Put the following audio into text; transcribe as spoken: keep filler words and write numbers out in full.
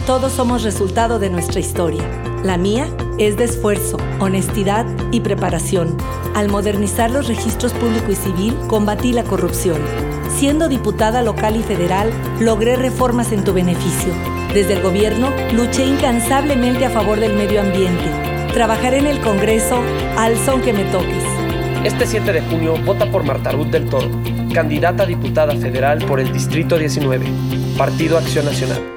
Todos somos resultado de nuestra historia. La mía es de esfuerzo, honestidad y preparación. Al modernizar los registros público y civil, combatí la corrupción. Siendo diputada local y federal, logré reformas en tu beneficio. Desde el gobierno, luché incansablemente a favor del medio ambiente. Trabajaré en el Congreso al son que me toques. Este siete de junio, vota por Marta Ruth del Toro, candidata a diputada federal por el Distrito diecinueve, Partido Acción Nacional.